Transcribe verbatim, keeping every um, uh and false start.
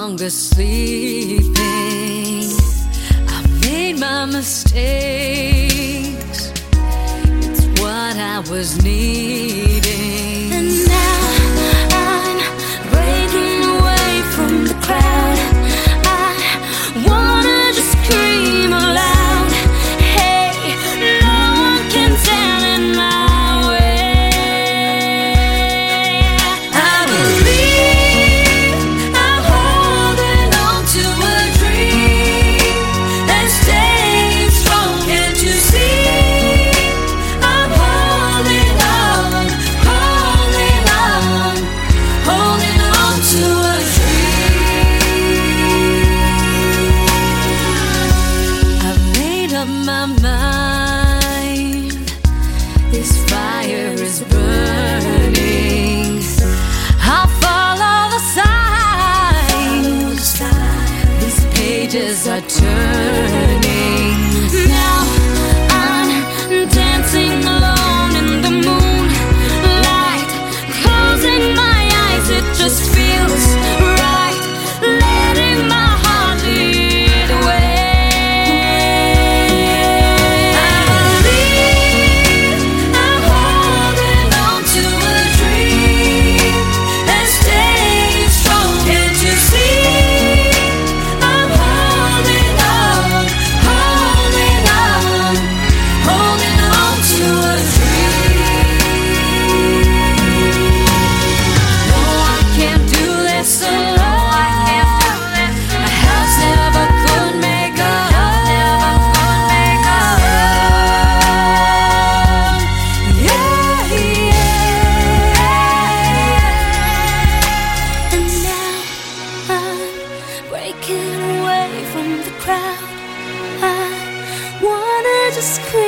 longer sleeping. I made my mistakes. It's what I was needing. And now I'm breaking away from the crowd. I wanna just scream aloud. Hey, no one can stand in my way. I believe I'm holding on to a dream and staying strong. Can't you see? I'm holding on, holding on, holding on to a dream. I've made up my mind. This fire is burning. I'll follow the signs. These pages are turning. Now I'm dancing alone in the moonlight, closing my eyes. It just feels right, letting my heart lead away. I believe I'm holding on to a dream and staying strong. Can't you see? I'm holding on, holding on, holding on to a dream. No, I can't do this alone. A house never could make a home. Yeah, yeah. And now I'm breaking away from the crowd. I wanna just scream